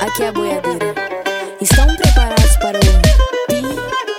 aqui é a boiadeira. Estão preparados para o pipoco?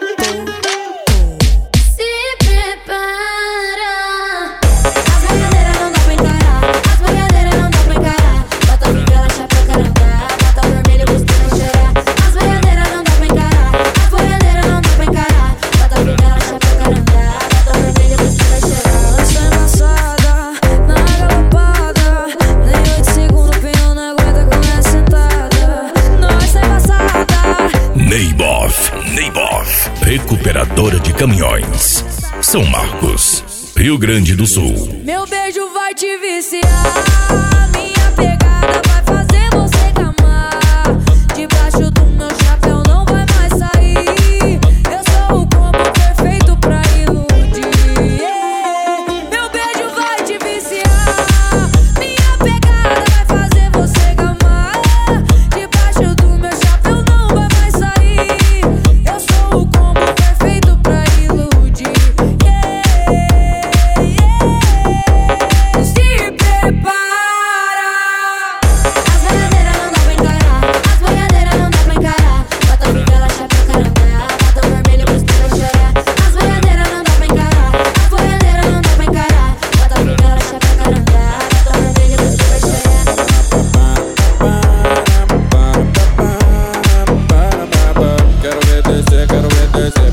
Se prepara. As boiadeiras não dá pra encarar. As boiadeiras não dá pra encarar. Bota figura, chapéu, caranga. Bota vermelho, costuma chorar. As boiadeiras não dá pra encarar. As boiadeiras não dá pra encarar. Bota figura, chapéu, caranga. Bota vermelho, costuma chorar. Lança embaçada, na galopada. Nem 8 segundos, pinho não aguenta com essa sentada. Nossa embaçada. Neiboff, recuperadora de caminhões. São Marcos, Rio Grande do Sul. Meu beijo vai te viciar. Minha pegada vai fazer você gamar. Debaixo do meu chapéu não vai mais sair. Eu sou o combo perfeito pra iludir. Meu beijo vai te viciar. Minha pegada vai fazer você gamar. Debaixo do meu chapéu não vai mais sair. Eu sou o combo perfeito pra iludir. Se prepara. As boiadeiras não dá pra encarar. As boiadeiras não dá pra encarar. Bota figura, chapéu, caranga. Bota vermelho, costuma chorar. As boiadeiras não dá pra encarar. As boiadeiras não dá pra encarar. Bota figura, chapéu, caranga. Bota vermelho, costuma chorar. Quero ver descer, quero ver descer.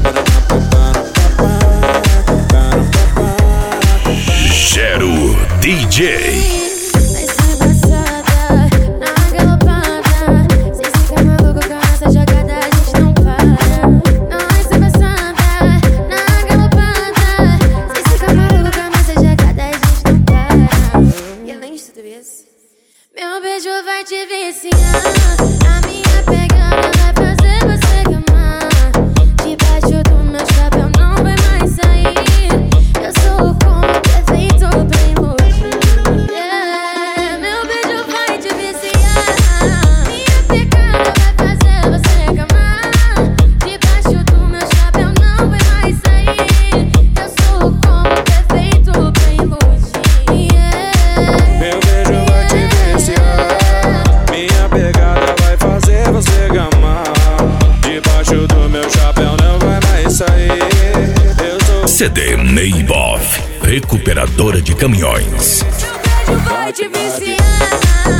Gero DJ. Vai ser embaçada, na galopada. Cê fica maluco com essa jogada, a gente não para. Nós ser embaçada, na galopada. Cê fica maluco com essa jogada, a gente não para. E além de tudo isso, meu beijo vai te viciar. A minha pegada vai fazer você gamar. Debaixo do meu chapéu não vai mais sair. Eu sou o combo perfeito pra iludir. Meu beijo vai te viciar. Minha pegada vai fazer você gamar. Debaixo do meu chapéu não vai mais sair. Eu sou o combo perfeito pra iludir. Meu beijo vai te viciar. Minha pegada vai fazer você gamar. Debaixo do meu chapéu não vai mais sair. Eu sou CD Neiboff, recuperadora de caminhões. Meu beijo vai te viciar.